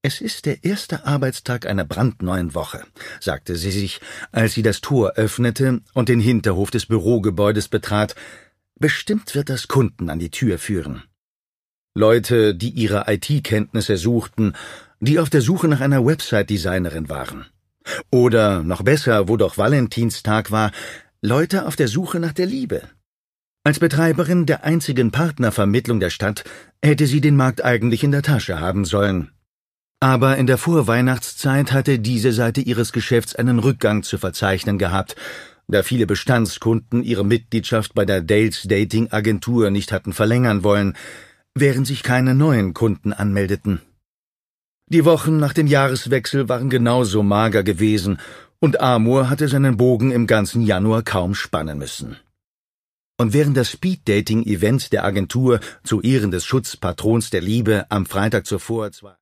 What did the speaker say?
»Es ist der erste Arbeitstag einer brandneuen Woche«, sagte sie sich, als sie das Tor öffnete und den Hinterhof des Bürogebäudes betrat. »Bestimmt wird das Kunden an die Tür führen.« Leute, die ihre IT-Kenntnisse suchten, die auf der Suche nach einer Website-Designerin waren. Oder, noch besser, wo doch Valentinstag war, Leute auf der Suche nach der Liebe. Als Betreiberin der einzigen Partnervermittlung der Stadt hätte sie den Markt eigentlich in der Tasche haben sollen. Aber in der Vorweihnachtszeit hatte diese Seite ihres Geschäfts einen Rückgang zu verzeichnen gehabt, da viele Bestandskunden ihre Mitgliedschaft bei der Dales Dating Agentur nicht hatten verlängern wollen, während sich keine neuen Kunden anmeldeten. Die Wochen nach dem Jahreswechsel waren genauso mager gewesen, und Amor hatte seinen Bogen im ganzen Januar kaum spannen müssen. Und während das Speed-Dating-Event der Agentur zu Ehren des Schutzpatrons der Liebe am Freitag zuvor